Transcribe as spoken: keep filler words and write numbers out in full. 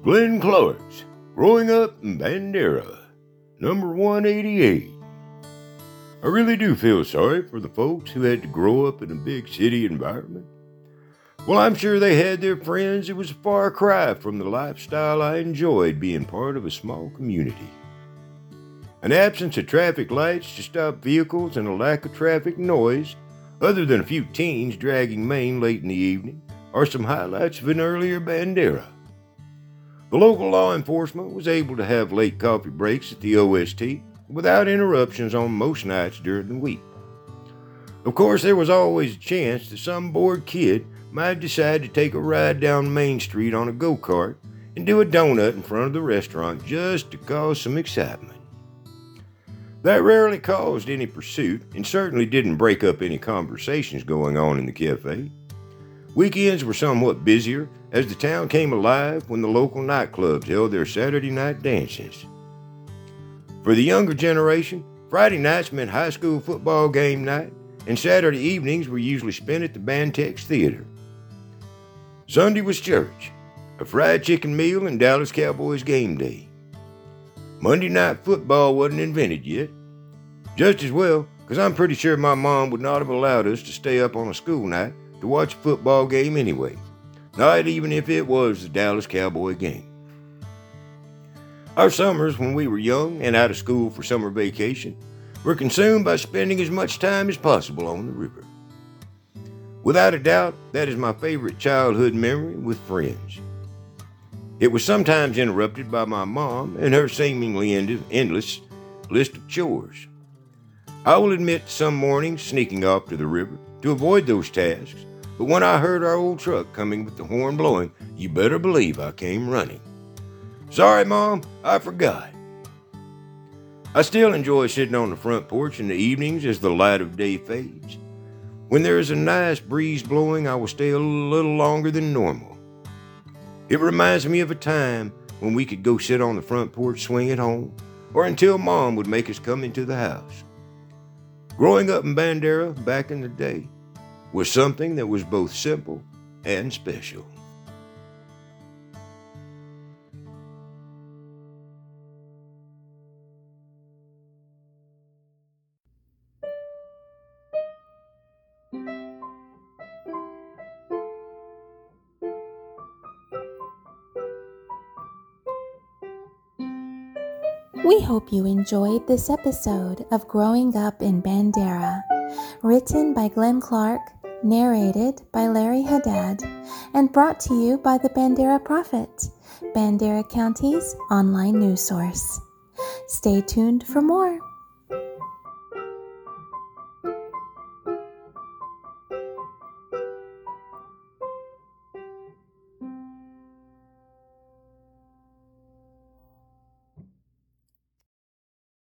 Glenn Clark's Growing Up in Bandera, number one eighty-eight. I really do feel sorry for the folks who had to grow up in a big city environment. Well, I'm sure they had their friends. It was a far cry from the lifestyle I enjoyed being part of a small community. An absence of traffic lights to stop vehicles and a lack of traffic noise, other than a few teens dragging Maine late in the evening, are some highlights of an earlier Bandera. The local law enforcement was able to have late coffee breaks at the O S T without interruptions on most nights during the week. Of course, there was always a chance that some bored kid might decide to take a ride down Main Street on a go-kart and do a donut in front of the restaurant just to cause some excitement. That rarely caused any pursuit and certainly didn't break up any conversations going on in the cafe. Weekends were somewhat busier as the town came alive when the local nightclubs held their Saturday night dances. For the younger generation, Friday nights meant high school football game night, and Saturday evenings were usually spent at the Bantex Theater. Sunday was church, a fried chicken meal, and Dallas Cowboys game day. Monday night football wasn't invented yet. Just as well, because I'm pretty sure my mom would not have allowed us to stay up on a school night to watch a football game anyway, not even if it was the Dallas Cowboy game. Our summers when we were young and out of school for summer vacation were consumed by spending as much time as possible on the river. Without a doubt, that is my favorite childhood memory with friends. It was sometimes interrupted by my mom and her seemingly end- endless list of chores. I will admit some mornings sneaking off to the river to avoid those tasks, but when I heard our old truck coming with the horn blowing, you better believe I came running. Sorry, Mom, I forgot. I still enjoy sitting on the front porch in the evenings as the light of day fades. When there is a nice breeze blowing, I will stay a little longer than normal. It reminds me of a time when we could go sit on the front porch swing at home, or until Mom would make us come into the house. Growing up in Bandera back in the day was something that was both simple and special. We hope you enjoyed this episode of Growing Up in Bandera, written by Glenn Clark, narrated by Larry Haddad, and brought to you by the Bandera Prophet, Bandera County's online news source. Stay tuned for more.